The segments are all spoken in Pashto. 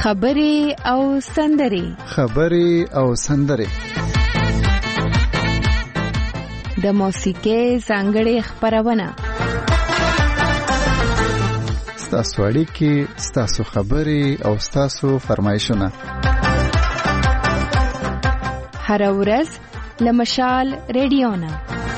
خبرې او سندرې د موسیقۍ ځانګړې خپرونه ستاسو اړیکې، ستاسو خبرې او ستاسو فرمایشونه هر ورځ له مشال ریډیو نه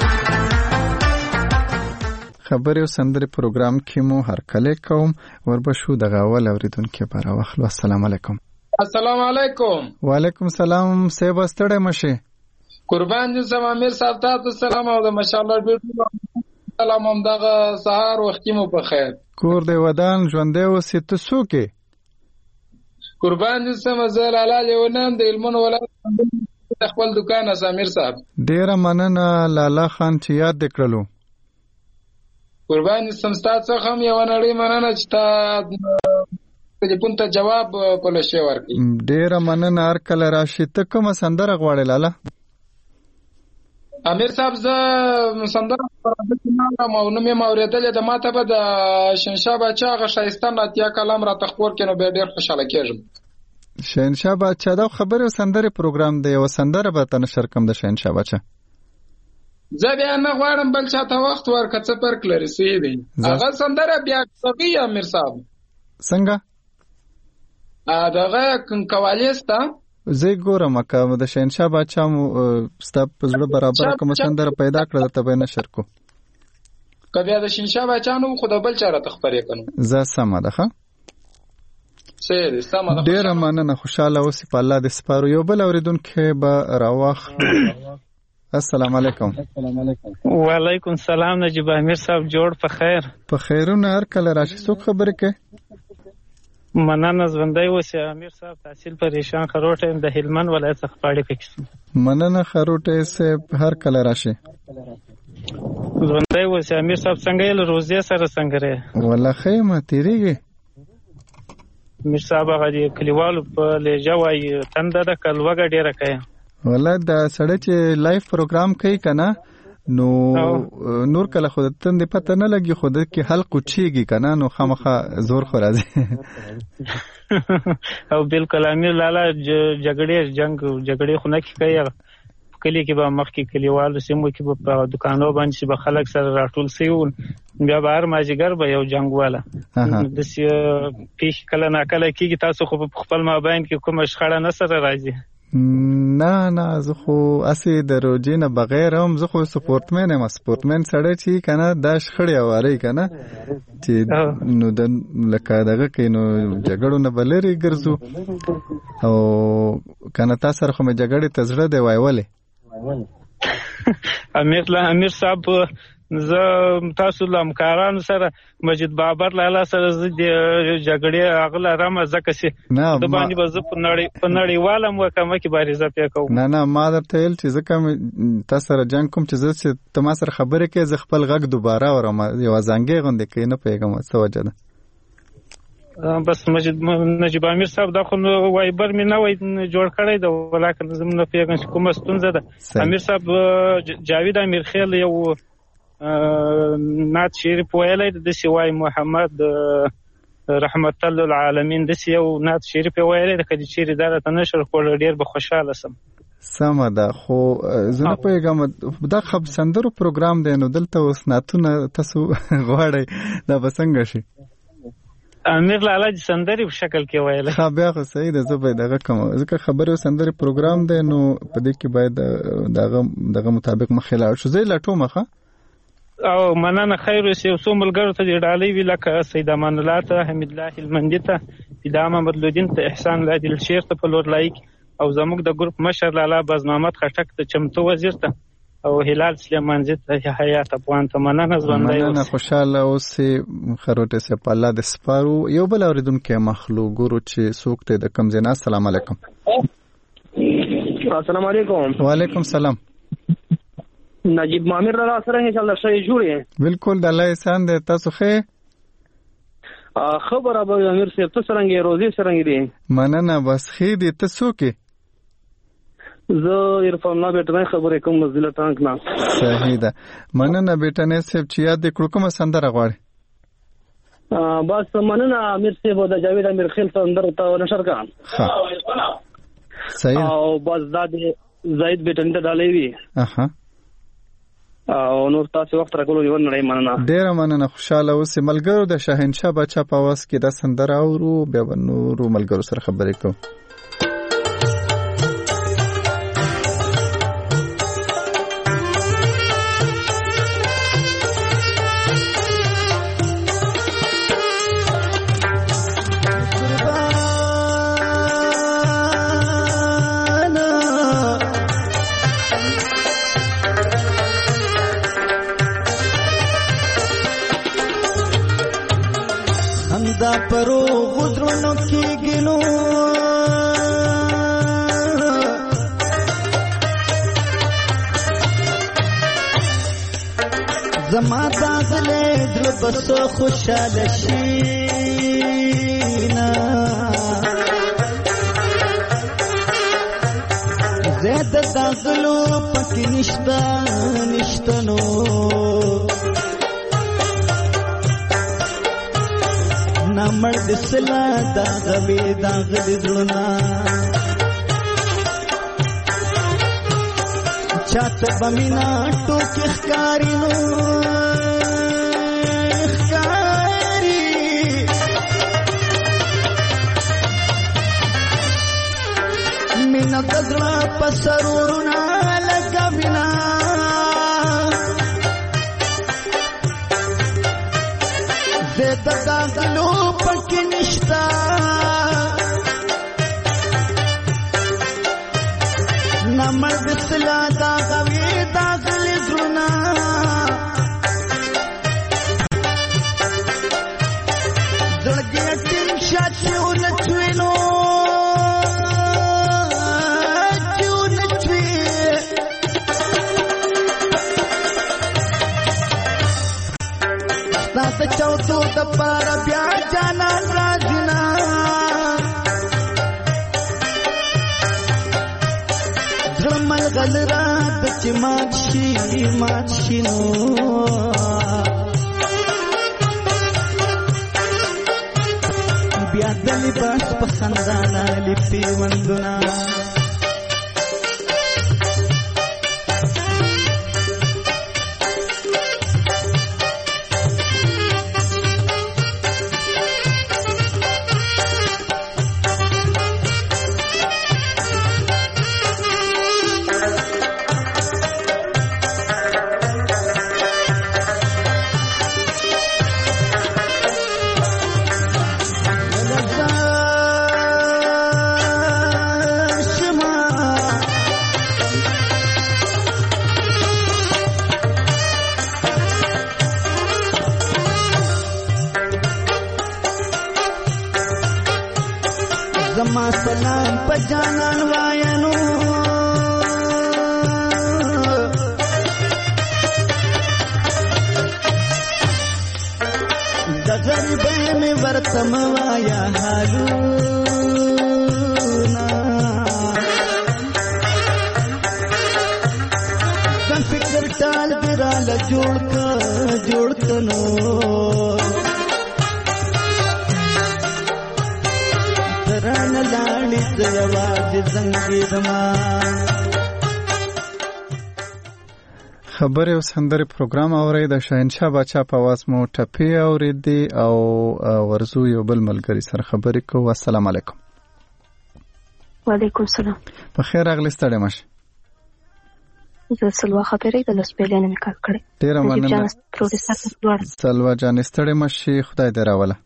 خبرې او سندرې پروګرام کې مو هر کله کوم وربشو د غاول اوریدونکو لپاره واخلو. السلام علیکم. السلام علیکم. وعلیکم السلام. سیب ستړی مشه. قربان دې سم امیر صاحب ته سلام او د ماشاءالله ډېر سلام هم دغه سهار وختي مو په خیر. کور دې ودان ژوندې اوسې ته څوک؟ قربان دې سم زه لاله لیونم د علمونو ولایت خپل دکان اس امیر صاحب. ډېر مننه لالا خان چې یاد کړلو. قربان سم ستاسو هم یو نړۍ مننه چې تا ټلیفون ته جواب په لشه ورکړي. ډېر مننه. هر کله راشي. ته کومه سندره غواړې لاله؟ امیر صاحب زه سندره پرځم او نو مې اوریدلې د ماته په د شنشاه بچا غ شایستان اتیا کلام را تخور کینو به ډېر خوشاله کېږم. شنشاه بچا دا خبرې او سندره پروګرام دی. یو سندره به تنه شرکم د شنشاه بچا. زه بیا نه غواړم بل چاته وخت ورکړه څه فرق لري سي دی. هغه سندره بیا کوي امیر صاحب. څنګه؟ دغه کوالیستا زه ګورم که د شهنشاه بادشاه مو ستا په زړه برابر کوم سندره پیدا کړه ته به نشر کو. که بیا د شهنشاه بادشاه نو خو د بل چا راته خبرې کنو. زه سمه ده ښه. سمه ده. ډېره مننه. خوشاله اوسې په الله دې سپارو. یو بل اورېدونکی به راواخلو. السلام علیکم. وعلیکم السلام نجیب امیر صاحب. جوړ په خیر. په خیرونه هر کله راشي. څوک خبرې کوي؟ مننه ژوندی اوسې امیر صاحب. تحصیل پریشان خروټه د هلمند ولایت څخه پاړې پکې. مننه خروټه سه هر کله راشي. ژوندی اوسې امیر صاحب. څنګه یې روزي سره څنګه ری؟ والله خیمه تیریږي. امیر صاحب هغه کلیوالو په لهجه وایي تنده د کلوګه ډیره کوي. والله دا سړی چې لایف پروګرام کوي کنه نو نور کله خود تند پته نه لګي خود کې حلق چیږي کنه نو خامخه زور خو راځي. او بالکل امیر لالا جګړې خو نه کوي. کلی کې به مخکې کلیوالو سیمو کې په دکانو باندې به خلک سره راټول سي بیا به هر ماجیګر به یو جنگ والا د پیښ کله نه کله کېږي. تاسو خو په خپل مابین کې کوم شخړه نه سره راځي؟ نه زه خو اسی د روجې نه بغیر هم زه خو سپورتمن یم. سپورتمن سړی چې کنه دا شخړې اواري کنه چې نو د لکه دغه کې نو جګړو نه بلری ګرځو او کنه تاسو سره خو مې جګړې تزړه دی وایولې. امیر صاحب زه تاسو لمکارانو سره مجید بابر لالا سره د جګړې اغله رمه زکه سي د باندې به زه په نړیواله موقعه کې بارزه پیا کوم. نه ما درته ویل چې ځکه تاسو سره جنگ کوم چې زه ته ما سره خبرې کوي زه خپل غږ دوباره اورم یو ځانګړی غونډه کې نه پیغام څه وجه ده. بس نجیب امیر صاحب دا خو وایبر مې نه وای جوړ کړی دا ولکه زم نه پیغام کومه ستونزه ده. امیر صاحب جاوید امیر خیل یو نعت شریف ویلی د سوای محمد رحمت الله العالمین د یو نعت شریف ویلی د کدي چیرې درته نشر کول ډیر به خوشاله سم. سمه ده خو زه نه پیغام دا خب سندرو پروګرام دی نو دلته اوس ناتونه تاسو غواړئ دا به څنګه شي؟ امیر لالا د سندري په شکل کې ویل. ها بیا خو صحیح ده. زه به دغه کوم ځکه خبرې او سندري پروګرام دی نو په دې کې باید دغه مطابق مخې لاړ شو. زه لټوم ښه او مننه خیر اوسې. څو ملګرو ته ډالۍ وی لکه سید امان الله ته، حمید الله المندي ته، فدا محمد لودین ته، احسان العادل شیر ته په لور لایک او زموږ د ګروپ مشر لالا باز محمد خټک ته، چمتو وزیر ته او هلال سلیمانزی ته، حیات افغان ته. مننه ژوندی اوسې. خوشاله اوسې خروټه سه په الله د سپارو. یو بل اوریدونکو مخلوق ګورو چې څوک ته د کم زینا. السلام علیکم. السلام علیکم. وعلیکم السلام. نجیب مامیر لالا سره ان شاء الله شي جوړه. بالکل د الله احسان دې تاسو خې خبره به امیر صاحب ته څنګه روزي څنګه دي؟ مننه بس خې دې تاسو کې زه عرفان الله بیٹنه خبرې کوم مزله ټانک نه. صحیح ده. مننه بیٹنه صاحب چې یاد کړو کومه سندره غواړي؟ بس مننه امیر صاحب د جاوید امیر خیل سندر ته نشر کړم. صحیح. او بس دا د زید بیٹن ته ډالې وی. او نور تاسو وخت راکولو یو نه مننه. ډیره مننه. خوشاله اوسې. ملګرو د شاهنشاه بچا په واس کې د سندر اورو بیا نور ملګرو سره خبرې کوو. دا پرو غدرونو کی گنو زما داغلے دل بس خوشحال شینا زید داغلو پکی نشتا نشتنو نمړ دسلا داغوي داغلي زړونه چاته بمینا ټوکې ښکارینو ښکاری مینا دزړه پسرورونه لګوینا زیده داغلو پکی نشتا نمړ دسلا داغوي داغلی زړونه زړګي ټیم شاتي ولچوینو د چوتو د پار بیا جانا راځنا زمل غلرا د چمات شي نو بیا د لباس په خندانا لپی وندنا زما سلام په جانان وایانو د غریبۍ مې ورته مه وایه حالونه د فکر ټال دې راله جوړ که نو رانه لاړې زه یوازې زنګېدمه. خبرې او سندرې پروګرام اورئ. د شاهنشاه باچا په اواز مو ټپې اورېدې او ورځو یو بل ملګري سره خبرې کوو. السلام علیکم. وعلیکم السلام. په خیر راغلې. ستړې مه شئ. زه سلوا خبرې د لسبیلیا نه مې کار کړی. ډېره مننه سلوا جانې. ستړې مه شئ. خدای دې راوله.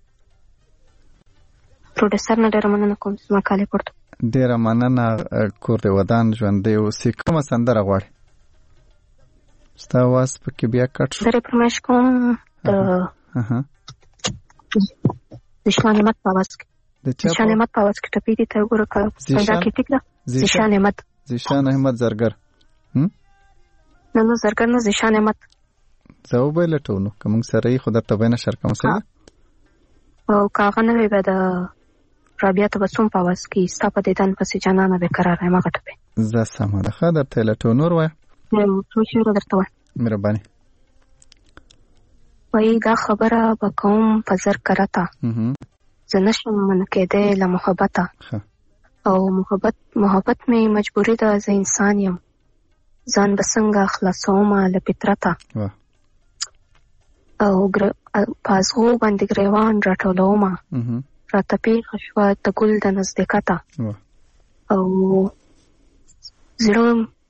پروډوسر نه ډېره مننه کوم چې زما کالې پورته. ډېره مننه. کور دې ودان ژوندی اوسې. کومه سندره غواړې؟ ستا اواز پکې بیا کټ شو. زه فرمایش کوم د زیشان احمد په اواز کې. زیشان احمد په اواز کې ټپې دي ته وګوره که پیدا کې ټیک ده. زیشان احمد. زیشان احمد زرګر. نه زرګر نه زیشان احمد. زه وبه لټو نو که موږ سره یې خو درته به نشر کوم څه او که هغه نه وی به د رابعه تبسم په اواز کې ستا په دیدن پسې جانانه بېقراره یم هغه ټپې. زه سمه ده. ښه درته یې لټو. نور وایه. څو شعره درته وایم. مهرباني. وایي دا خبره به کوم په زر کرته زه نشم من کېدی له محبته او محبت مې مجبوري ده زه انسان یم ځان به څنګه خلاصومه له فطرته او په ازغو باندې ګریوان راټولومه راته پېښه شوه د ګل د نزدېکته او زړه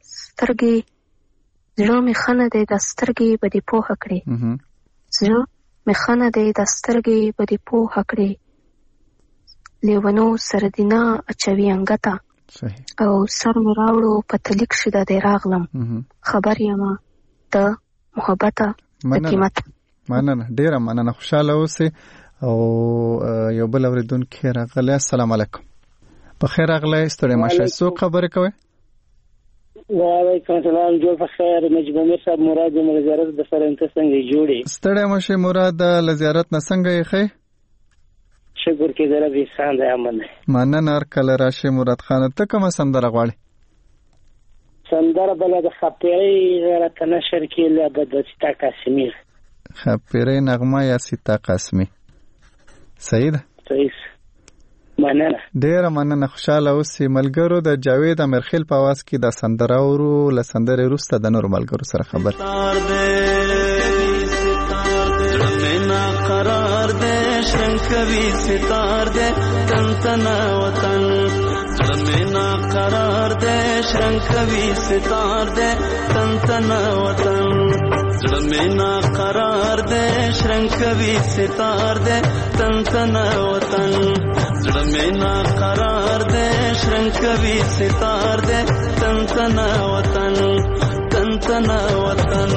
مې ښه نه دی دا سترګې به دې پوهه کړې زړه مې ښه نه دی دا سترګې به دې پوهه کړې لیونو سره دې نه اچوي انګته او سر مې راوړو په تلیک شي دا دی راغلم خبر یمه د محبته د قیمت. مننه ډیره مننه خوشاله اوسئ. او یو بل اوریدونکی راغلی. السلام علیکم. په خیر راغلی ستړي مشه. څوک خبرې کوي؟ وعلیکم السلام. جوړ په خیر. نجیب امیر صاحب مراد یم له زیارت د سره انت څنګه جوړې؟ ستړي مشه مراد له زیارت نه څنګه یې ښه؟ شکر کې زره به سان دی امن. مننه هر کله راشي مراد خان. ته کومه سندره غواړې؟ سندره بل د خپېری غیرت نشر کې له د ستا کاسمیر. خپېری نغمه یا ستا قاسمی. صحیح ده؟ صحیح. مننه. ډیره مننه خوشاله اوسئ. ملګرو د جاوید امرخیل په आवाज کې د سندره اورو. له سندرې وروسته د نور ملګرو سره خبر. قرار دے شنکوی ستار دے تن تنا وطن زمینا قرار دے شنکوی ستار دے تن تنا وطن زمینا قرار دے شنکوی ستار دے تن تنا وطن زمینا قرار دے شنکوی ستار دے تن تنا وطن تن تنا وطن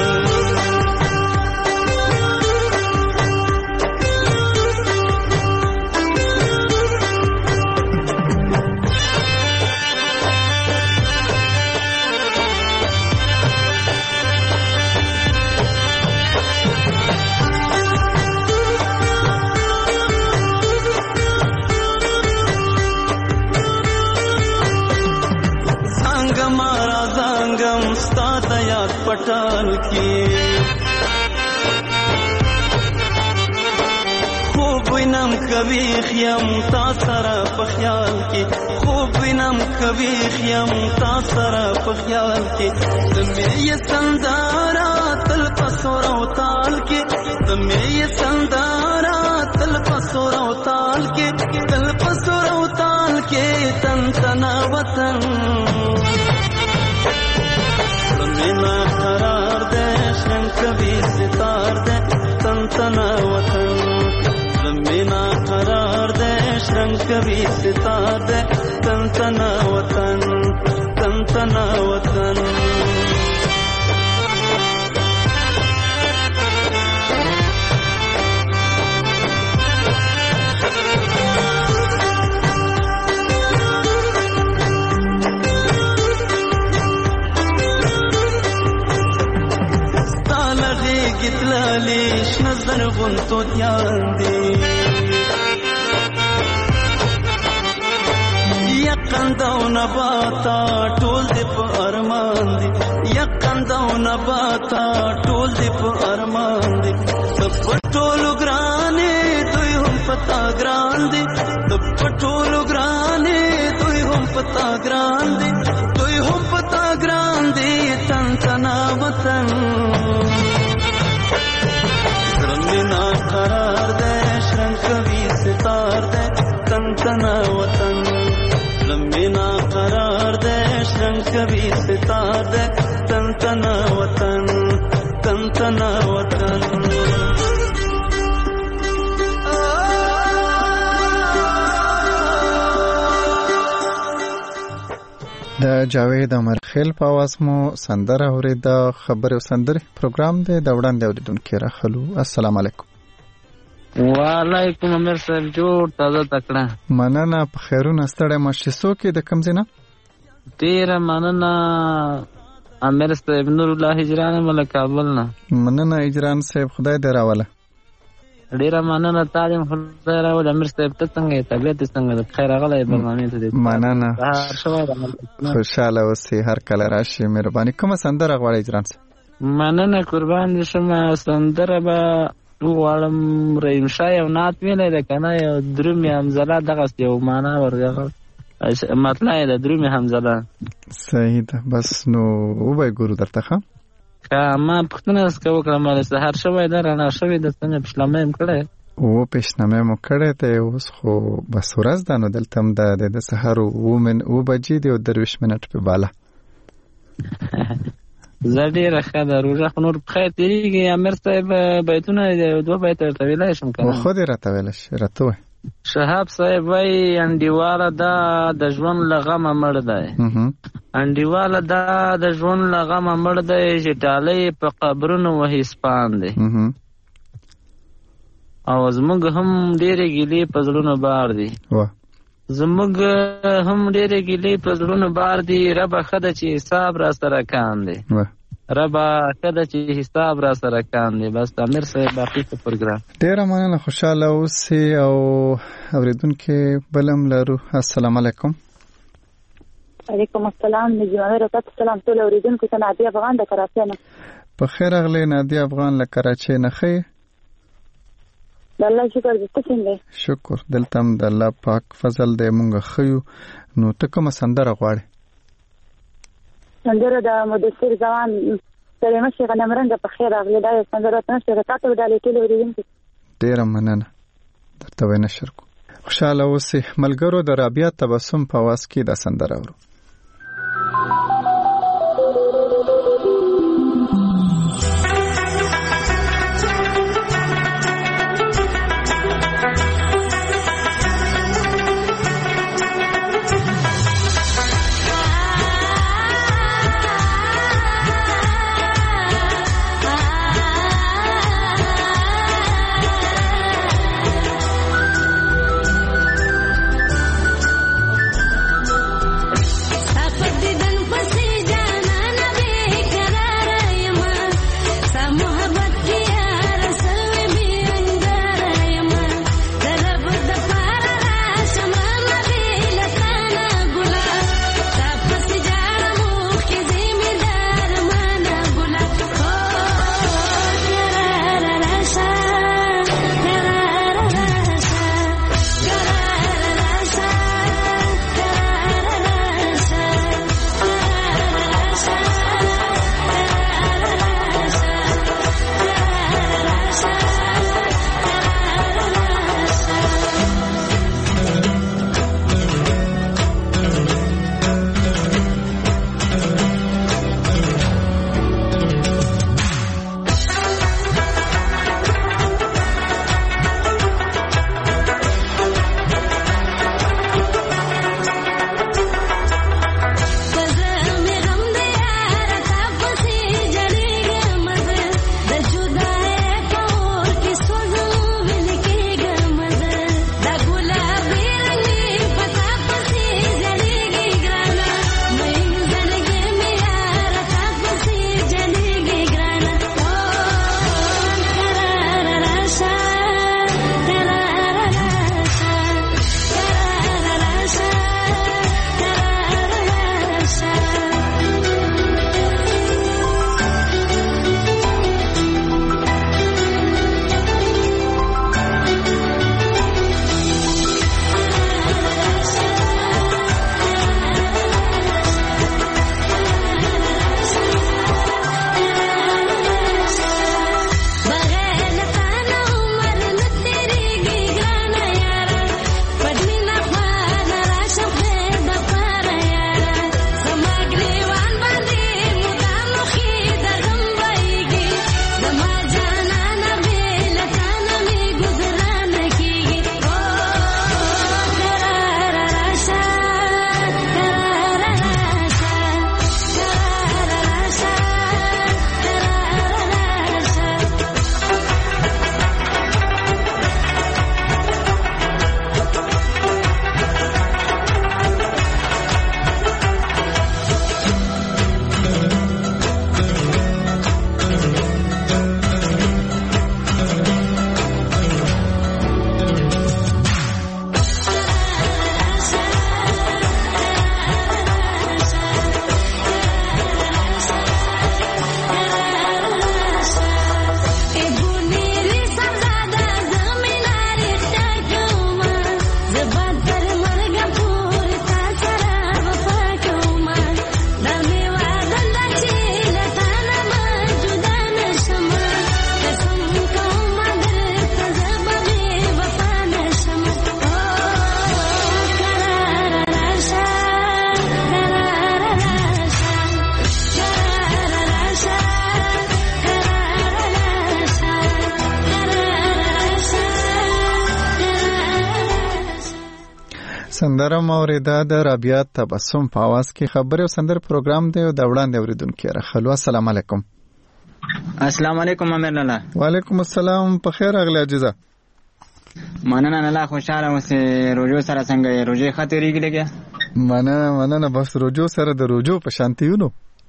पटाल की खूब विनम कभी खियम तासरा पख्याल की खूब विनम कभी खियम तासरा पख्याल की तुम्हें ये संदारा तल पसोरा ताल की तुम्हें ये संदारा तल पसोरा ताल के तल पसोरा ताल के तन तना वतन زمینا قرار دے شنکوی ستار دے تن تنا وطن زمینا قرار دے شنکوی ستار دے تن تنا وطن تن تنا وطن گتلالیش نظر غنتو دیان دی یقندو نباتا ټول دی په ارمان دی یقندو نباتا ټول دی په ارمان دی پټولو ګرانې دوی هم پتا ګران دی پټولو ګرانې دوی هم پتا ګران دی دوی هم پتا ګران دی تن تنا وطن زمینا قرار دے شنکوی ستار دے تن تنا وطن زمینا قرار دے شنکوی ستار دے تن تنا وطن تن تنا وطن د جاوید امرخیل په आवाज مو سندره اوریده. خبر او سندره پروګرام دی د وړاندې اوریدونکو راخلو. السلام علیکم. وعلیکم امیر صاحب جوړ تازه تکړه. مننه په خیرونه ستړی مشه. څوک د کوم ځای نه؟ ډیره مننه امیر صاحب نور الله هجران مله کابل نه. مننه هجران صاحب خدای دې راوله. ډیره مننه تعلیم خدای راول. امیر صاحب ته څنګه طبیعت څنګه ده؟ خیر راغلی برنامه ته دې. مننه خوشاله اوسئ. هر کله راشي مهرباني. کومه سندره غواړئ هجران صاحب؟ مننه قربان دې شمه. سندره به وغواړم رحیم شاه یو نعت ویلی دی که نه، یو درومې حمزله دغسې یو معنا ورغه مطلع یې د درومې حمزله. صحیح ده، بس نو وبه ګورو درته ښه. که ما پوښتنه درڅخه وکړم ولې سهار شوی ده رڼا شوې ده څنګه پیشلمه یم کړی؟ و پیشنامه مو کړی دی، اوس خو بس ورځ ده نو دلته هم د سهار 7 بجې دي او 23 منټ په بالا. زه ډېره ښه ده، روژه خو نور په خیر تېرېږي. امیر صاحب بیتونه 2 بیته درته ویلی شم که نه؟ خود یې راته ویلی شي، راته وایي. شهاب صاحب وایي انډیواله دا د ژوند له غمه مړ دی، انډیواله دا د ژوند له غمه مړ دی چې ډالۍ په قبرونو وهي سپان دی، او زموږ هم ډېرې ګیلې په زړونو بار دي، زموږ هم ډېرې ګیلې په زړونو بار دي. ربه ښه ده چې حساب را سره کان دی، ربه ښه ده چې حساب را سره کان دی. بس امیر صاحب باقي په پروګرام. ډېره مننه، خوشحاله اوسئ. او اورېدونکي بل هم لرو. السلام علیکم. وعلیکم السلام. نجمه رکعت سلام ټول اورېدونکو ته. نادیه افغان د کراچۍ نه. په خیر راغلی نادیه افغان له کراچۍ نه. ښه د الله شکر دې. ته څنګه یې؟ شکر، دلته هم د الله پاک فضل دی، مونږ ښه یو. نو ته کومه سندره غواړې؟ سندره د مدثر ځوان سلیمه شي غنمرنګه په خیر راغلی. دا یو سندره ته نشته رکعت او ډالۍ ټول اورېدونکو. ډېره مننه، درته به نشر کو. خوشحاله اوسئ. ملګرو د رابعه تبسم په اواز کې دا سندره اورو. سندره موریده د رابعه تبسم په आवाज کې خبري او سندره پروګرام دی او د وړاندې اوریدونکو راخلو. السلام علیکم. السلام علیکم امیر لالا. وعلیکم السلام. په خیر اغلی عزیزه. مننه لالا، خوشاله اوسې. روجو سره څنګه یې؟ روجې ښه تېرېږي لږه؟ مننه بس روجو سره د روجو په شانتي یو نو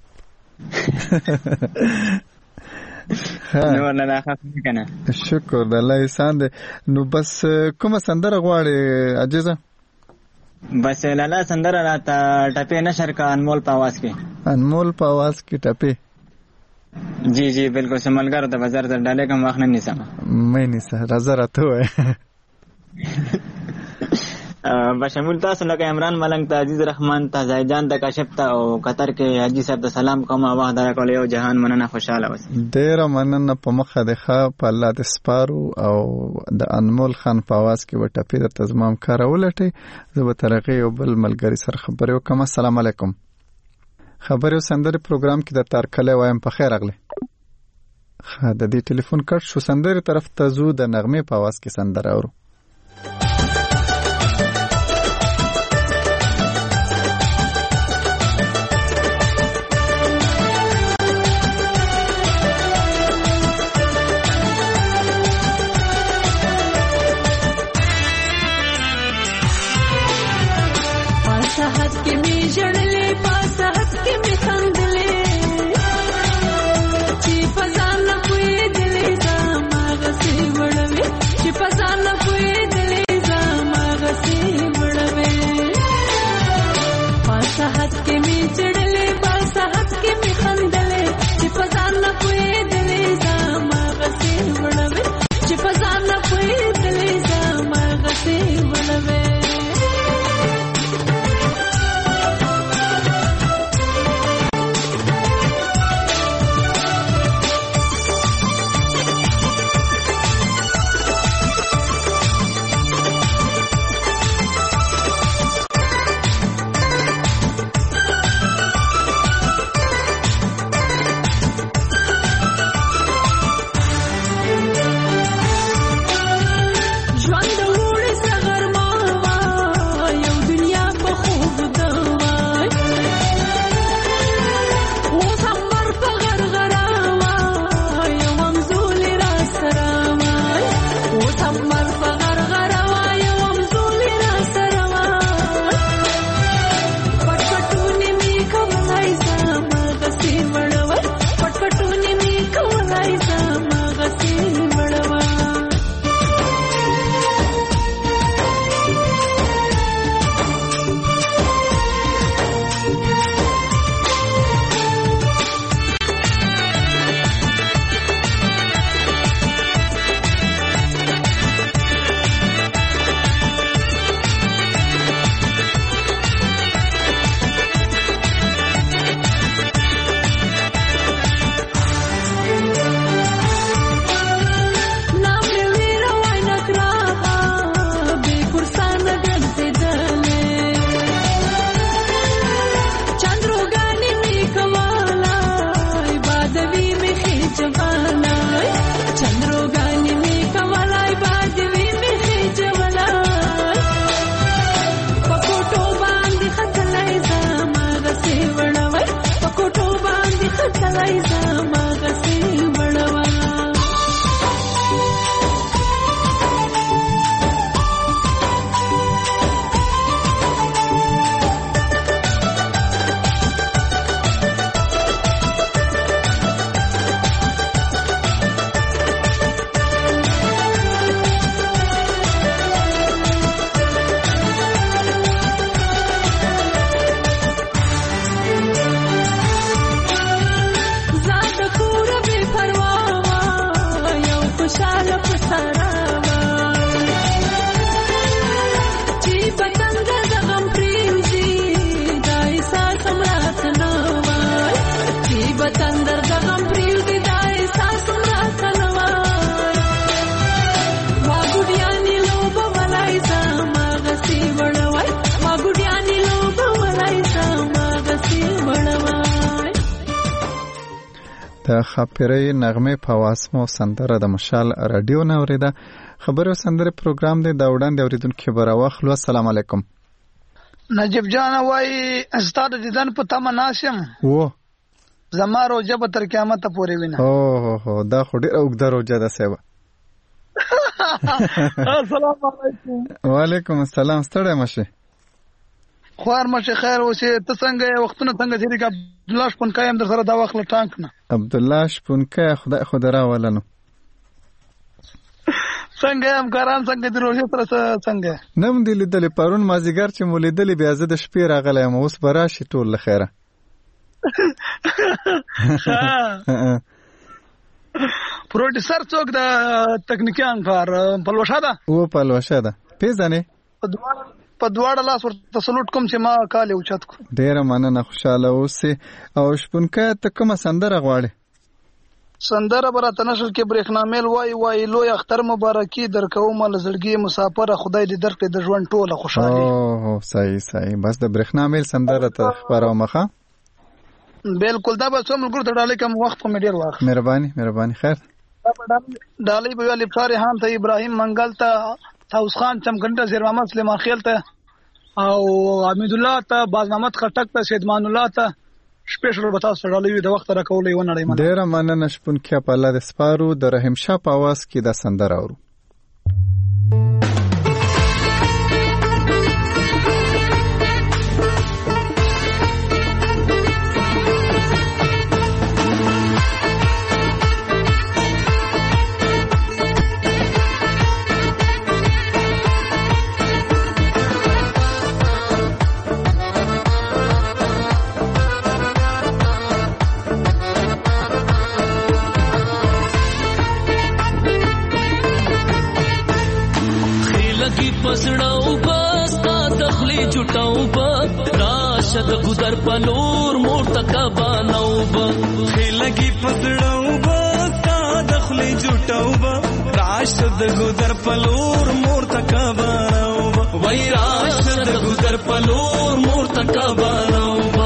نور لالا ښه کنه. شکر د الله احسان دی. نو بس کومه سندره غواړې عزیزه؟ بس لالا سندره راته ټپې نشر کا انمول په आवाज کې. انمول په आवाज کې ټپې؟ جی جی بالکل. سملګر د بازار د ډالې کوم وخت نه نیسم. مې نیسه راځه راته وای. بشمول تاسو لکه عمران ملنګ ته، عزیز رحمان ته، زایجان ته، کاشف ته او قطر کې حاجی صاحب ته سلام کوم. وخت درکول یو جهان مننه، خوشاله اوسئ. ډیره مننه. په مخه د ښه په الله د سپارو او د انمول خان په आवाज کې وټپې د تزمام کار ولټي. زه به ترغه یو بل ملګری سره خبرې وکم. السلام علیکم. خبرې او سندره پروګرام کې د تارکله وایم په خیر اغله. د دې ټلیفون کټ شو. سندره طرف ته زو د نغمه په आवाज کې سندره اورو. د خاپیرې نغمه په واسمو سندره د مشال رادیو نه اوریده. خبرو سندره پروګرام دی دا وړاندې اوریدونکو به راوخلو. السلام علیکم. نجیب جان وای استاد دیدن په تمه ناسم و زما روزه به تر قیامت پورې وینه. او دا خو ډېره اوږده روزه ده صاحب. السلام علیکم. وعلیکم السلام. ستړی مشه خوار مشه خیر اوسې. ته څنګه یې؟ وختونه څنګه تېرې که؟ عبدالله شپونکی هم در سره دا وخت له ټانک نه. عبدالله شپونکی خدای خو دې راولنو. څنګه یې همکاران څنګه دي؟ روژې سره څنګه نه م دې لیدلې؟ پرون مازدیګر چې مو لیدلې بیا زه د شپې راغلی یم. اوس به راشي ټول له خیره. پروډیوسر څوک د تکنیکي همکار؟ پلوشه ده؟ و پلوشه ده. پیژنې؟ په دواړه لاس ورته سلوټ کوم چې ما کال یې اوچت کړو. ډېره مننه. خوشحاله اوسې. او شپونکی ته کومه سندره غواړې؟ سندره به راته نشل کې برېښنامیل وایي لوی اختر مبارکي درکومه له زړګي مسافره خدای دې درکړي د ژوند ټوله خوشحالي. او صحیح. بس د برېښنامیل سندره ته خپرومه ښه؟ بالکل. دا به څو ملګرو ته ډالۍ کوم. وخت خو مې ډېر واخلي. مهرباني. خیر. ډالۍ به ویل ابشار خان ته، ابراهیم منګل ته، طاووس خان چمکنډ ته، زیر محمد سلیمان خیل ته او حمید الله ته، باز محمد خټک ته، سیدمان الله ته سپیشل به تاسو ډالۍ د وخت راکولې و نړۍ. ډېره مننه شپونکی. په الله دې سپارو. د رحیم شاه په اواز کې دا سندره اورو. پسړاو بس تا دخلی جټاو با راشد گذر پلور مور تکبانو با خلګي پسړاو بس تا دخلی جټاو با راشد گذر پلور مور تکبانو با وای راشد گذر پلور مور تکبانو با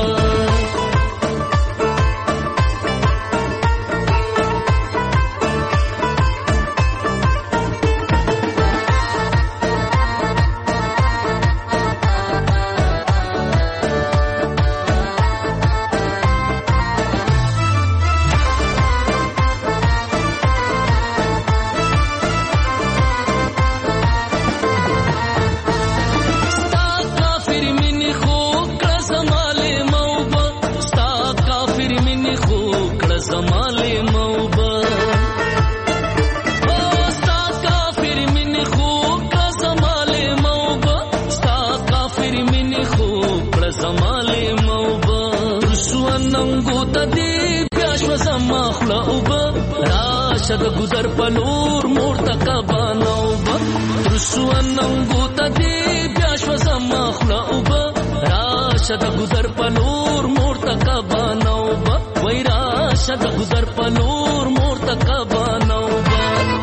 راشد گذر پلور مور تکبانو با رسواننگو تا دی بیاشو زماخلا با راشد گذر پلور مور تکبانو با وی راشد گذر پلور مور تکبانو با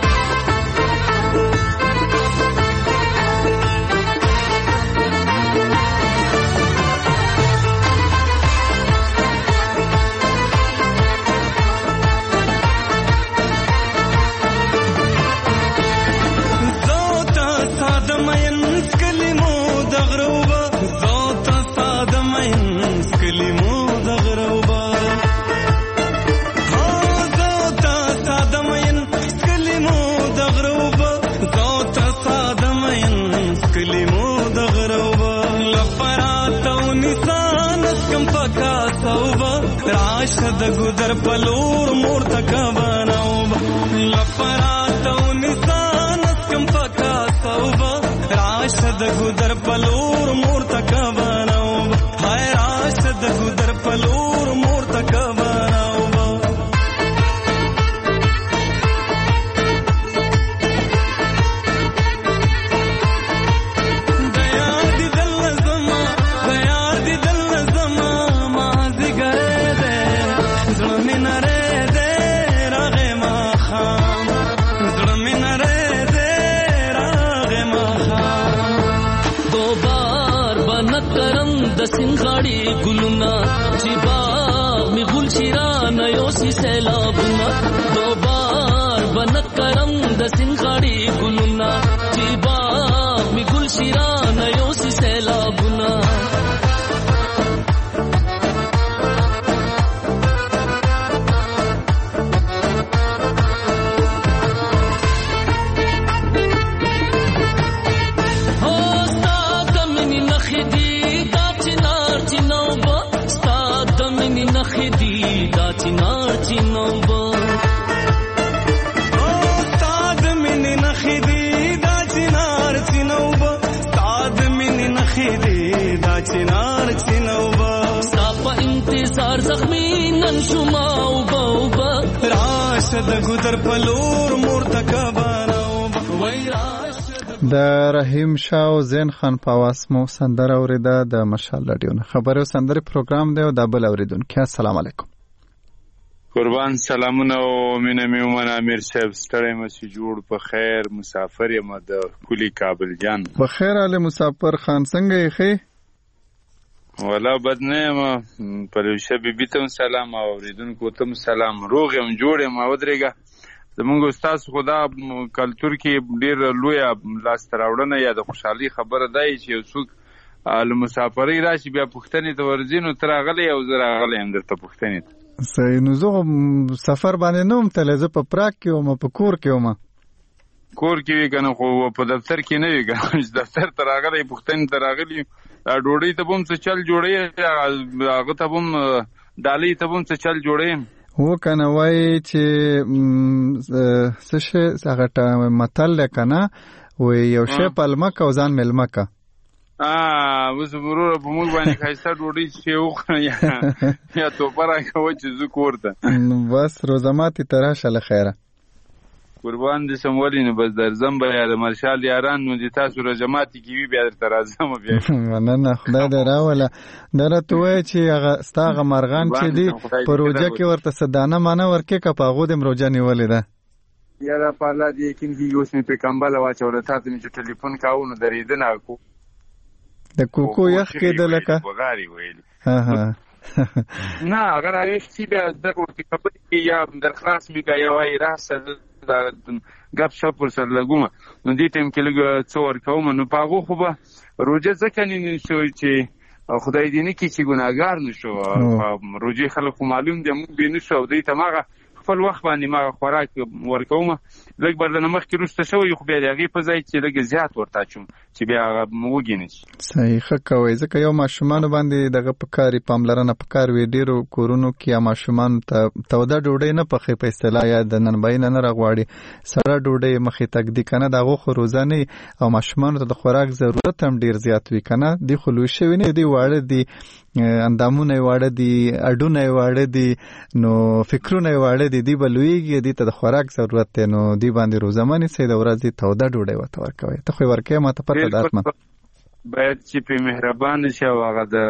راشد گذر پلور مور تکبانو با لفرات و نسانت کم پکا صوبا راشد گذر پلور مور تکبانو با ہائے راشد گذر پلور مور تکبانو با سنغاڑی گلنا جباغ می گل شیران یوسی سیلابنا دو بار بنت کرم د سنغاڑی گلنا جباغ می گل شیران یوسی سیلابنا زخمی نن شما وبا راشد ګدر پلور مرتکبانو وای د رحیم شاه او زین خان په आवाज مو سندره اوریده د مشال رادیو نه خبرو سندره پروګرام دی او د بل اوریدونکو السلام علیکم قربان سلامونه او مینه مې ومنه امیر صاحب ستړی مې جوړ په خیر مسافر یم د کلی کابل جان په خیر علي مسافر خان څنګه یې ښه ولا بد نه یم پرویشه بیبي ته سلام او اوریدونکو ته سلام روغ یم جوړ یم او درېګه زمونږ استاد خدا کلچر کې ډېر لوی لاس تراوړنه یا د خوشحالي خبره دی چې یو څوک له مسافرۍ راشي بیا پوښتنې ته ورځي نو ته راغلی او زه راغلی یم درته پوښتنې ته صحیح نو زه سفر باندې نه وم تللی زه په پراګ کې وم په کور کې وم کور کې وي که نه خو په دفتر کې نه وي که نه چې دفتر ته راغلی پوښتنې ته راغلي ډوډۍ ته به هم څه چل جوړوي هغه ته به هم ډالۍ ته به هم څه چل جوړوي و کنه وای چې څه شي هغه متل دی که نه وای یو شی پلمه که او ځان مېلمه که اوس وروره په موږ باندې ښایسته ډوډۍ چې وخوره یا توپه راکوه چې زه کور ته بس روزه ماتې ته راشه له خیره قربان دې سم ولې نو بس درځم به یا د مرشال یاران نو دې تاسو روژه ماتې کې وي بیا درته راځم بیا مننه خدای دې راوله دا راته ووایه چې هغه ستا هغه مرغان چې دي په روژه کې ورته څه دانه مانه ورکې که په هغو دې هم روژه نیولې ده یاره په الله دې یقین کېږي اوس مې پرې کمبله واچوله تا ته مې چې ټلیفون کاوه نو درېدنه د کوکو یخ کېده لکه بغارې ویلي نه هغه راویښتي بیا زه ورته خبرې کې یا درخواست مې که یا وایي راسه ګپ شپ ورسره لګومه نو دې ټایم کې لږ څه ورکومه نو په هغو خو به روژه ځکه نه شو چې خدای دې نه کړي چې ګناهګار نه شو روژې خلک خو معلوم دی موږ بې نه شو او دوی ته مغه خپل وخت باندې ما خوراک ورکومه لږ بردنه مخکې وروسته شوی خو بیا د هغې په ځای چې لږ زیات ورته اچوم چې بیا هغه وږي نه شي صحیح ښه کوئ ځکه یو ماشومانو باندې دغه په کار پاملرنه په کار وي ډېرو کورونو کې یا ماشومانو ته توده ډوډۍ نه پخې په اصطلاح یا د ننبایي نه راغواړي سړه ډوډۍ مخې تږدي که نه د هغو خو روزه نه او ماشومانو ته د خوراک ضرورت هم ډېر زیات وي که نه دوی خو لوی شوي نه دوی واړه دي اندامونه یې واړه دي اډونه یې واړه دي نو فکرونه یې واړه دي دوی به لویږي دوی ته د خوراک ضرورت دی نو دوی باندې روزه مه نیسئ د ورځې توده ډوډۍ ورته ورکوئ ته خو یې ورکوې ما ته پته ده حتما باید چې پرې مهربانه شي او هغه د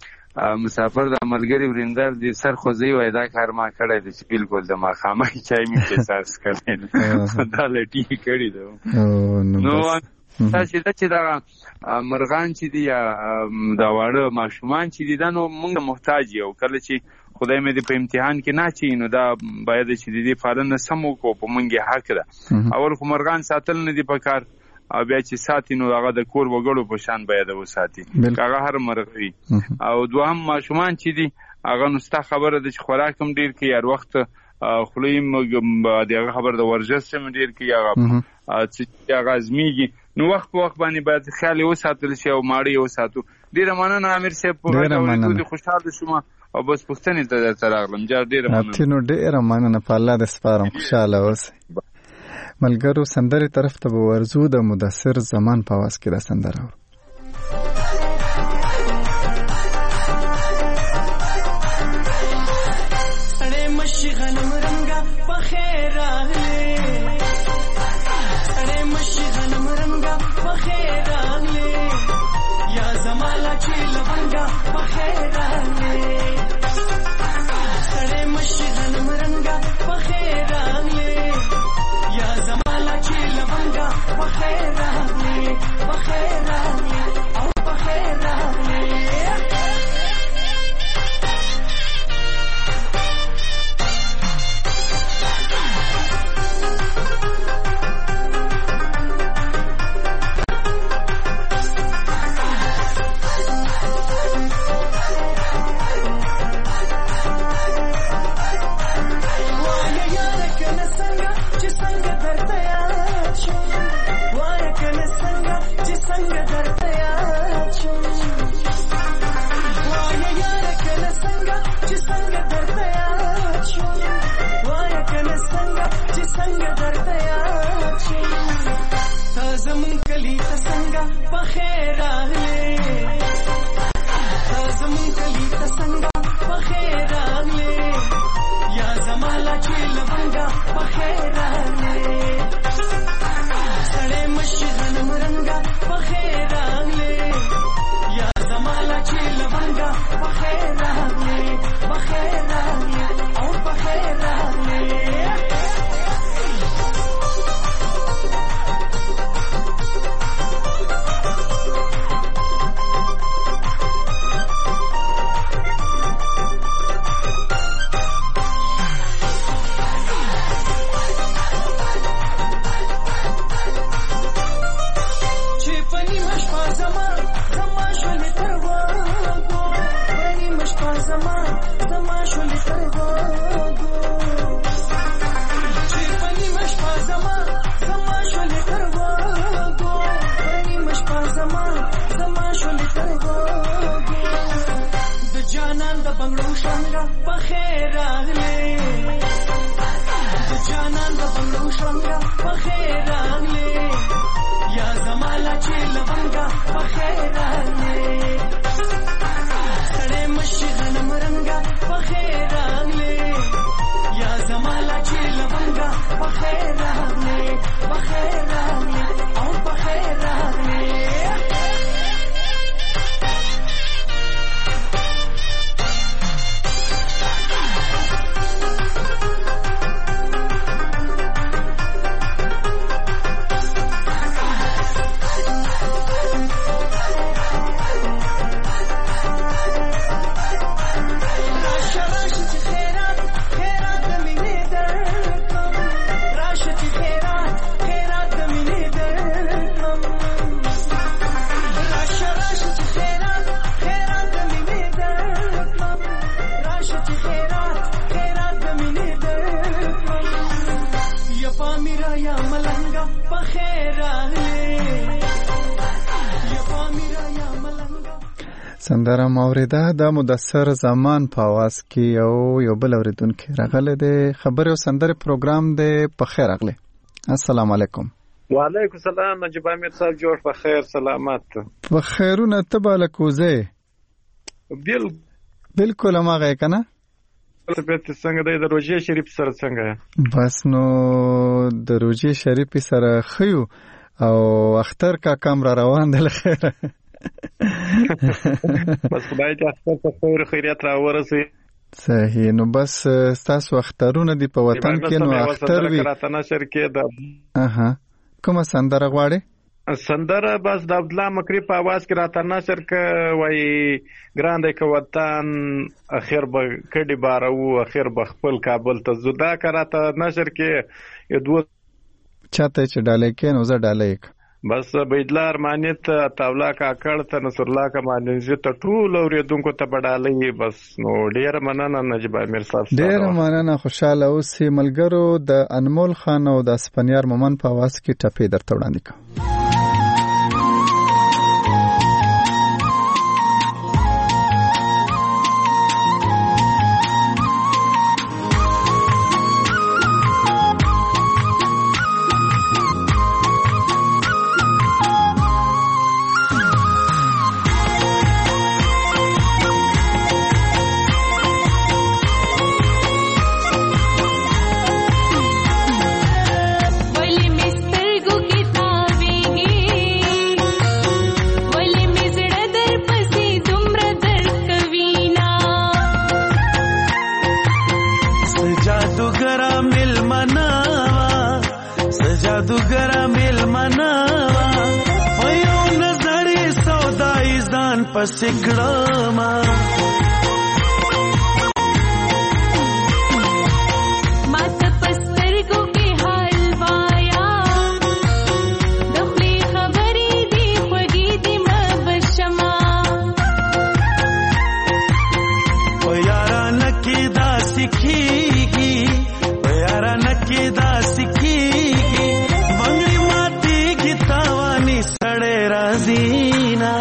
مسافر د ملګري ورندر دې سر خوځوي وایي دا کار ما کړی دی چې بالکل د ماښامه چای مې احساس کړی دا لټي یې کړې ده نو تاسې ده چې دغه مرغان چې دي یا د واړه ماشومان چې دي دا نو موږ محتاج یو کله چې خدای مې دې په امتحان کې نه اچوي نو دا باید چې د دې پالنه سم وکړو په موږ یې حق ده اول خو مرغان ساتل نه دي پکار او بیا چې ساتي نو هغه د کور وګړو په شان باید وساتي هغه هر مرغ وي او دوهم ماشومان چې دي هغه نو ستا خبره ده چې خوراک هم ډېر کوي هر وخت خولۍ د هغه خبره د ورزش هم ډېر کوي هغه چې هغه ازمیږي نو وخت په وخت باندې باید خیال یې وساتل شي او ماړه یې وساتو ډېره مننه امیر صاحب په غږ خوشحاله شوم او بس پوښتنې ته درته راغلم ډېره مننه نو ډېره مننه په الله دې سپارم خوشحاله اوسئ ملګرو سندرې طرف ته به ورځو د مدثر زمان په آواز کې دا سندره Bye. سندره موریده د مدثر زمان په आवाज کې یو بل اوریدونکو راغله د خبرو سندره پروګرام د په خیر راغله. السلام علیکم. وعلیکم السلام. نجیب احمد صاحب جوړ په خیر سلامت. په خیرونه تباله کوزه بالکل ماغه کنه طبیعت څنګه دی د روزي شریف سره څنګه بس نو د روزي شریف سره خيو او اختر کا کمره روان دی خیر بس خدای ته اختر په خیریت را ورسي. صحیح. نو بس تاسو اخترونه دی په وطن کې نو اختر وی راتنه شرکې د کومه سندره غواړي؟ سندره بس د عبد الله مکری په आवाज کې راتنه شرکه وای ګراندې کو وطن اخر به کډي بارو اخر به خپل کابل ته زدا کراته نشر کې یو دوه چاته چې ډالې کې نو زه ډالې بس بيدلار مانیت تاولا کا کړ ته نصر الله کا مانځ ته ټول اوریدونکو ته بډالې بس نو ډیر مننه نجیب امیر صاحب ډیر مننه. خوشاله اوسې ملګرو. د انمول خان او د اسپنیار مومن په आवाज کې ټپې درته وړاندې کوم. پسکړما مات پسترګو کې حال وایا دخلي خبرې دی خوږې دی مبشما او یارا نکي دا سکھيږي او یارا نکي دا سکھيږي منګړي ماتي کی تاواني سړې رازینا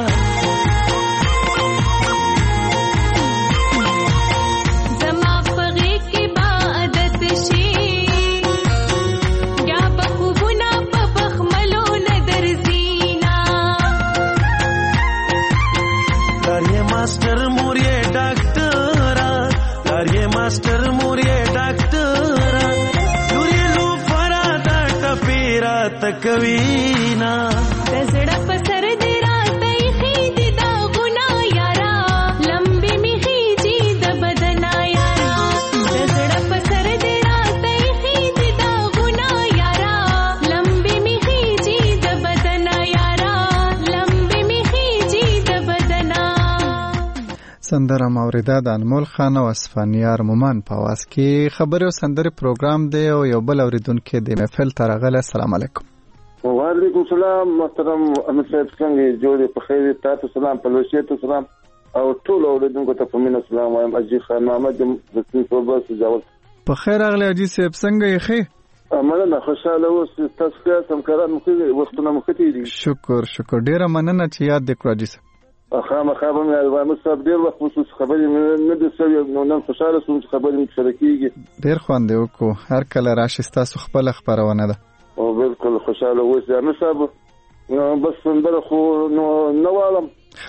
کوینا دزړه پسر دی راته خېد دا غنا یارا لمبي می خېجی د بدنا یارا دزړه پسر دی راته خېد دا غنا یارا لمبي می خېجی د بدنا یارا لمبي می خېجی د بدنا. سندره موریده د انمول خان او اسفانیار مومن په आवाज کې خبرو سندره پروګرام دی او یو بل اوریدونکو د محفل ترغله. السلام علیکم. وعلیکم السلام محترم امیر صاحب څنګه جوړې په خیر تاسو سلام په لوشیتو سلام او ټول اوریدونکو ته په مینه سلام وایم. اجي خان محمد د سپین بس جواب په خیر اغلی اجي صاحب څنګه یې ښه مننه خوشاله اوس تاسو ته سمکاران مخې وختونه مخې دي. شکر ډیره مننه چې یاد دې کړو اجي صاحب. خامخا به مې الوانو صاحب ډیر وخت خصوص خبرې نه دي سوي نو نن خوشاله سوم چې خبرې مې سره کیږي. ډیر خوند وکړو هر کله راشي تاسو خپل خبرونه ده او بالکل خوشاله اوس امیر صاحب بس سندره خو نو والم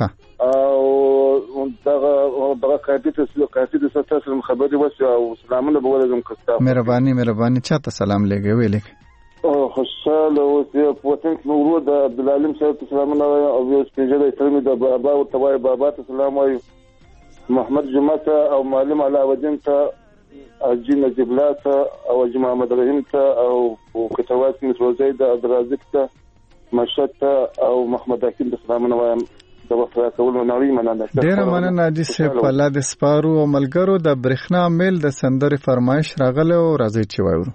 او دغه کاتې د تاسو خبرې وسو او سلامونه به ولګم کستا. مهرباني چاته سلام لګوي لیک او خوشاله اوس په وطن کې ورو د عبدالعلیم صاحب سلامونه او یو سپیجره ترمي د بابا او توای بابا ته سلام وايي. محمد جمعه او معلم علاوالدین ته اجي نجيب الله ته او اجي محمد رحیم ته او کتوات مسروزي د عبدالرزاق ته مشهد ته او محمد حکیم د سلامونه وایم. د وخت راکولو نړۍ مننه. ډیره مننه اجي صاحب په الله د سپارو او ملګرو د برېښنا میل د سندرې فرمایش راغله او راځي چې وایو.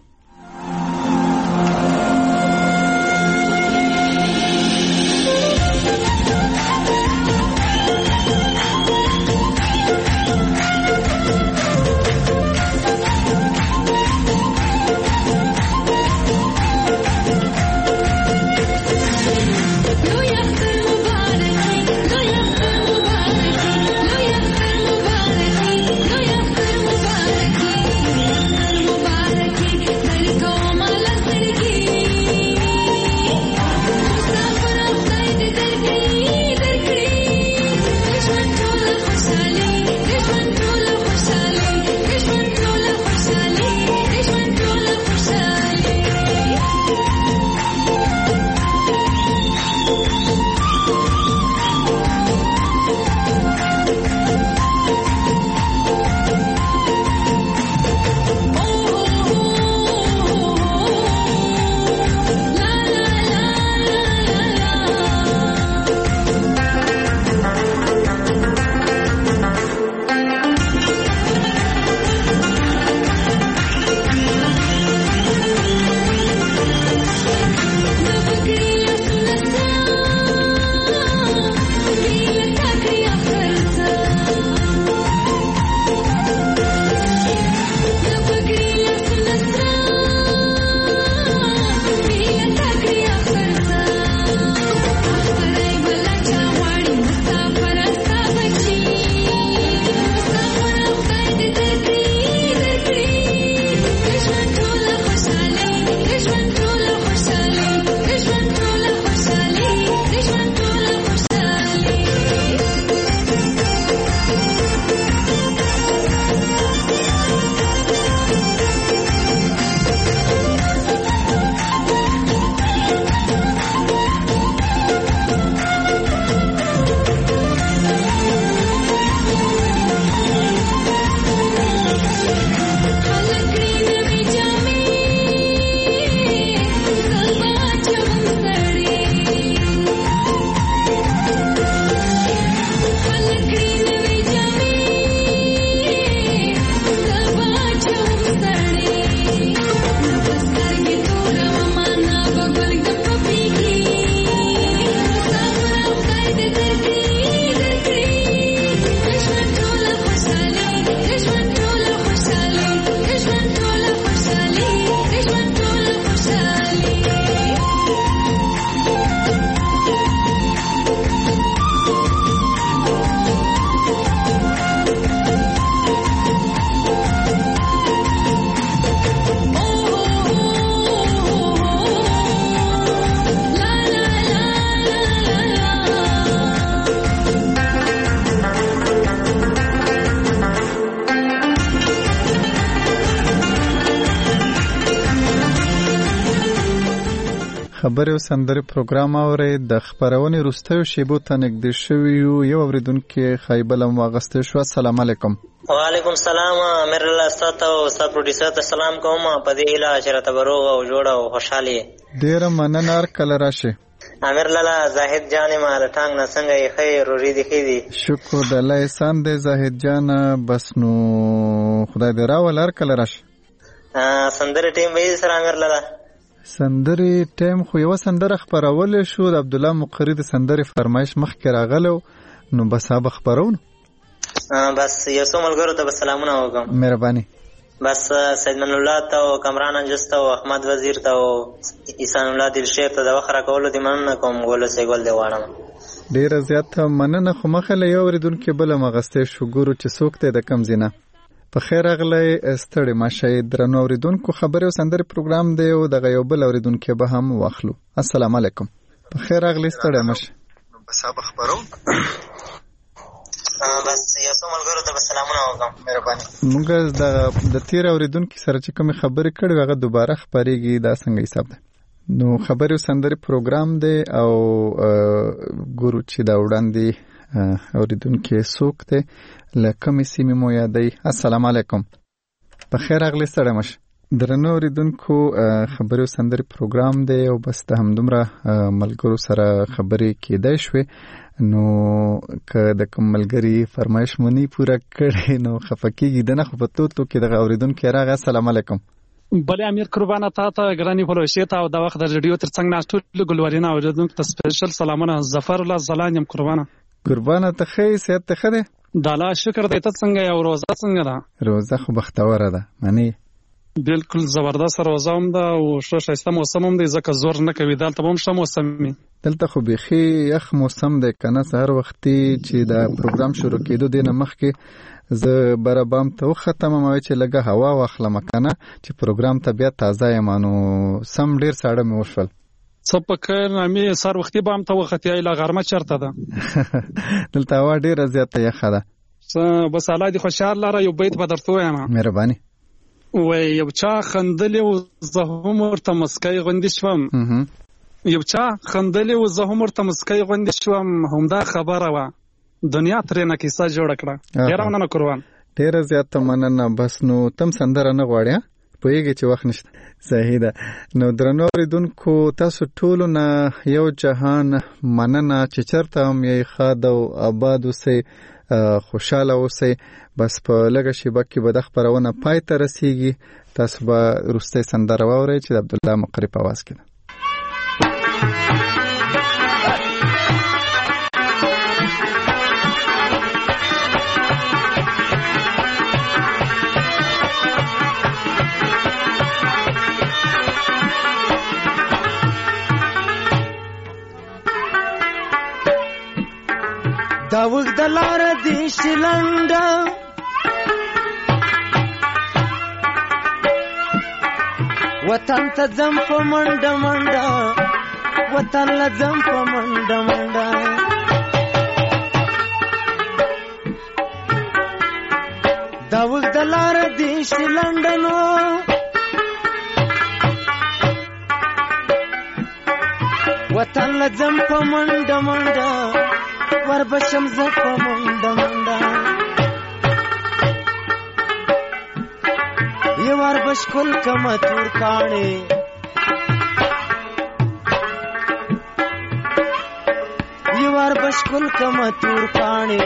خبرې او سندرې پروګرام اوري د خبرونې وروستیو شیبو ته نږدې شوي یو اوریدونکي خیبل هم واغستی شو. السلام علیکم. وعلیکم السلام. امیر الله ستاسو او ستاسو پروډوسر ته سلام کوم په دې هیله چې راته بروغ او جوړ او خوشحالي. ډیره مننه. هر کله راشي. امیر الله زاهد جان ما له ټانګ نه څنګه یې خیر روزي دي خېدي. شکر د الله احسان دی زاهد جان. بس نو خدای دې راول هر کله راشي. سندره ټیم به سره امیر الله سندرې ټایم خو یو سندره خبرول شو د عبد الله مقری د سندرې فرمایش مخکې راغلو نو بس هغه خبرون بس یو څو ملګرو ته سلامونه وکم. مهرباني. بس سید من الله ته او کمران انجس ته او احمد وزیر ته او احسان الله دلشیر ته د وخره کولو دی مننه کوم ګول سه ګول دی واړم. ډیر زیات مننه خو مخله یو ورېدونکو بل مغسته شو ګورو چې څوک ته د کم زینه. په خیر اغلی ستړي ماشه درنو اوریدونکو خبري او سندري پروګرام دی او دغه یو بل اوریدونکو به هم واخلو. السلام علیکم. په خیر اغلی ستړي ماشه. بس هغه خبرو بس یو څو ملګرو ته سلامونه وکم. مهرباني. موږ د تیر اوریدونکو سره چې کوم خبرې کړې هغه دوباره خبرېږي دا څنګه حساب ده. نو خبري او سندري پروګرام دی او ګورو چې دا وړاندې اوریدونکو څوک ته لکه سیمه مو یادې. السلام علیکم. په خیر اغلی ستړي ماشه. درنو اوریدونکو خبري او سندري پروګرام دی او بس د همدومره ملګرو سره خبرې کېدای شوې نو که د کوم ملګری فرمایش مونږ پوره کړې نو خفقېږي دنه خو په توتو کې د اوریدونکو راغی. السلام علیکم. بله امیر قربانه تا ګرانی فلوشي ته او د وخت د ریډیو ترڅنګ ناشته ګلورینا اوریدونکو ته سپیشل سلامونه. ظفر الله زلان یم قربانه. قربانه ته خې صحت ته خده دالا شکر دی. ته څنګه یو روزه څنګه ده؟ روزه خو بختوره ده معنی بالکل زبردست روزه هم ده او ښایسته موسم هم دی ځکه زور نه کوي. دلته هم ښه موسم وي. دلته خو بیخي یخ موسم دی کنه. سهار وختي چې دا پروګرام شروع کېدو دینه مخکې زه بره بام ته وختم ما چې لګه هوا واخلم کنه چې پروګرام ته بیا تازه یم نو سم ډیر ساړه مې وشول. څه پکې نامې سر وختي بام ته وختي ایله غرمه چرته ده دلته هوا ډیره زیاته یخه ده. بس الله دې خوشحال لاره. یو بیت به درته وایم. مهرباني. وای یو چا خندلې او زه هم ورته مسکی غوندې شوم. یو چا خندلې او زه هم ورته مسکی غوندې شوم. همدا خبره وه دنیا ترېنه کیسه جوړه کړه. ډېره مننه قربان. ډېره زیاته مننه. بس نو تم سندره نه غواړې پوهېږې چې وخت نشته. صحیح ده. نو درنو اوریدونکو تاسو ټولو نه یو جهان مننه چې چېرته هم یې ښاد او آباد اوسئ خوشاله اوسئ. بس په لږه شیبه کې به د خپرونه پای ته رسیږي. تاسو به وروستۍ سندره واورئ چې د عبدالله مقری په اواز کې ده. دا وګ د لار دی شلنډا وطن ته ځم په منډه منډه وطن له ځم په منډه منډه دا وګ د لار دی شلنډنو وطن له ځم په منډه منډه وربشم زه په منډه منډه یو وربش کل کما تور کاڼې یو وربش کل کما تور کاڼې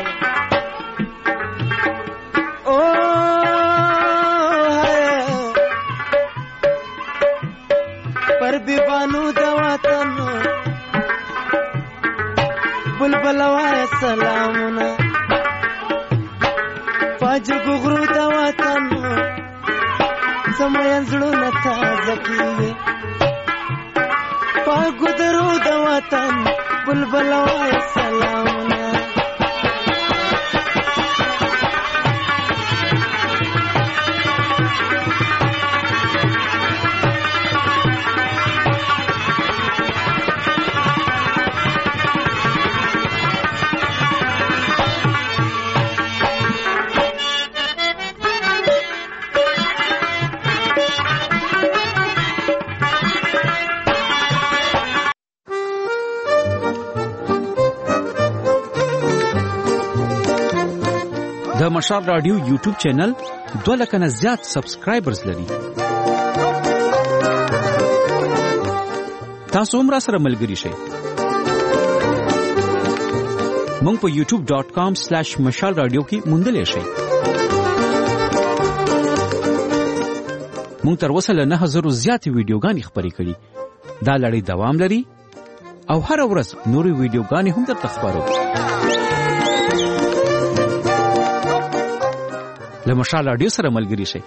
او پر بیبانو د وطن بلبل وای سلامونه فاجر غرو د وطن سمين زړونه تازه کیږي پاګو درو د وطن بلبل وای سلامونه د مشال رادیو یوټیوب چینل 2 لک نه زیات سبسکرایبرز لري. تاسو هم را سره ملګری شئ. مونږ په youtube.com/mashalradio کې موندلی شئ. موږ تر اوسه له 9000 زیاتې ویډیوګانې خپرې کړي. دا لړۍ دوام لري او هر ورځ نورې ویډیوګانې هم درته خپرو. له مشال رادیو سره ملګري شئ.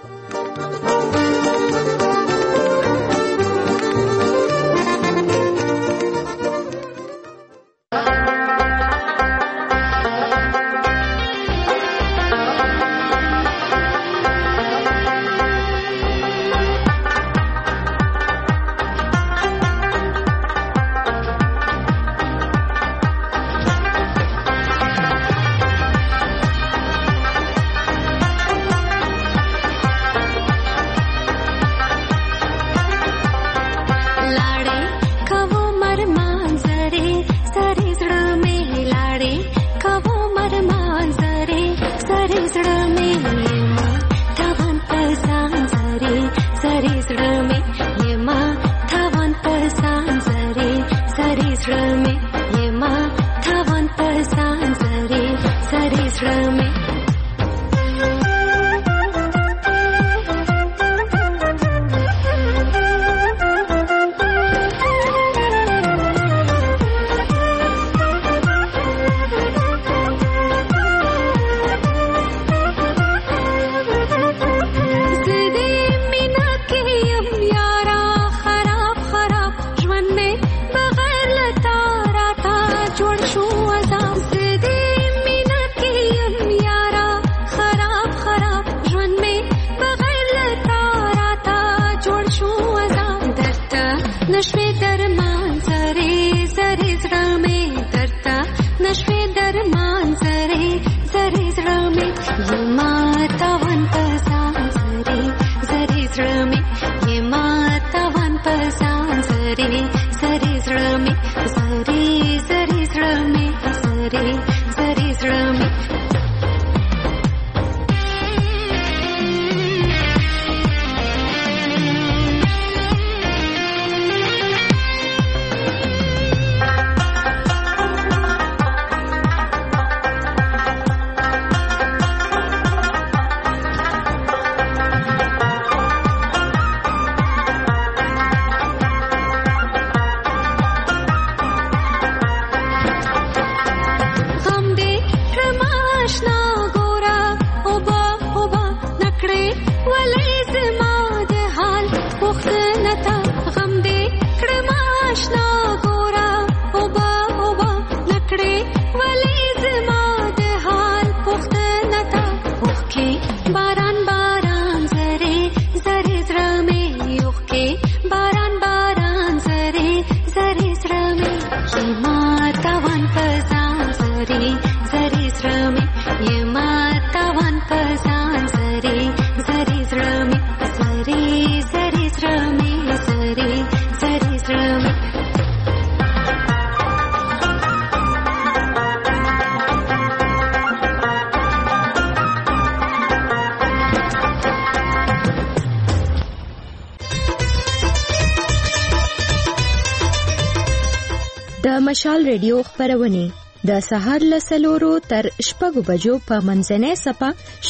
مشال ریډیو خبرونه د سهار له 4 تر 6 بجو په منځنۍ صفه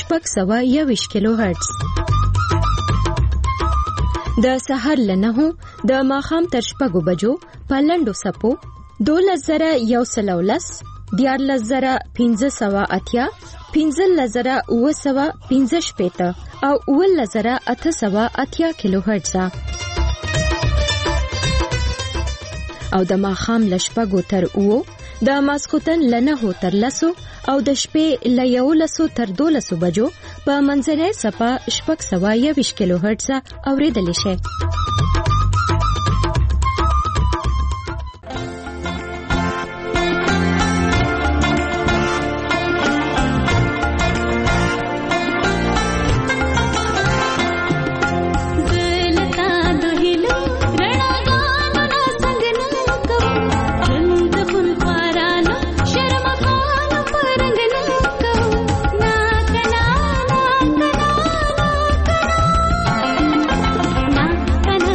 621 کیلو هرتز، د سهار له 9 د ماښام تر 6 بجو په لنډو صفو 12110 14580 15915 او 11880 کیلو هرتز او د ماښام له 6 تر 9 د ماسخوتن له 9 تر 10 او د شپې له 11 تر 12 بجو په منځنۍ صفه 621 کیلو هرتز اوریدل شي. na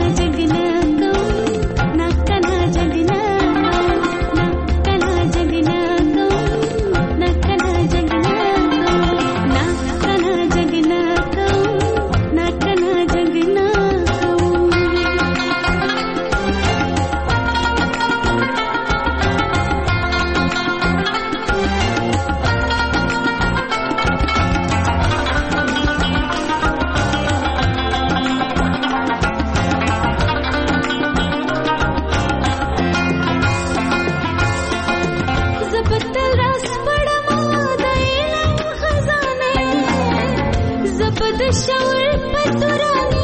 سپړما د علم خزانه زپد شور پتورانه